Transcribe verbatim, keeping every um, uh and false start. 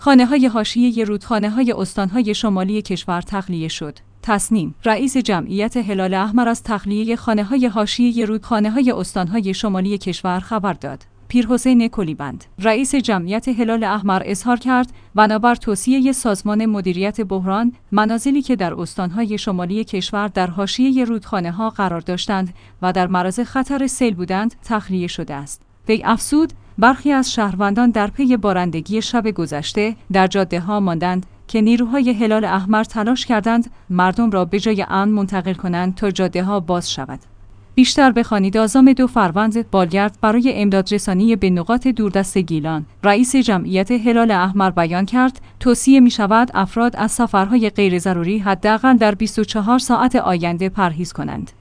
خانه‌های حاشیه رودخانه‌های استان‌های شمالی کشور تخلیه شد. تصنیم: رئیس جمعیت هلال احمر از تخلیه خانه‌های حاشیه رودخانه‌های استان‌های شمالی کشور خبر داد. پیرحسین کلیبند، رئیس جمعیت هلال احمر اظهار کرد بنابر توصیه سازمان مدیریت بحران، منازلی که در استان‌های شمالی کشور در حاشیه رودخانه‌ها قرار داشتند و در معرض خطر سیل بودند، تخلیه شده است. وی افزود برخی از شهروندان در پی بارندگی شب گذشته در جاده‌ها ماندند که نیروهای هلال احمر تلاش کردند مردم را به جای امن منتقل کنند تا جاده‌ها باز شود. بیشتر بخوانید. آذان دو فروند بالگرد برای امدادرسانی به نقاط دوردست گیلان. رئیس جمعیت هلال احمر بیان کرد توصیه می شود افراد از سفرهای غیر ضروری حداقل در بیست و چهار ساعت آینده پرهیز کنند.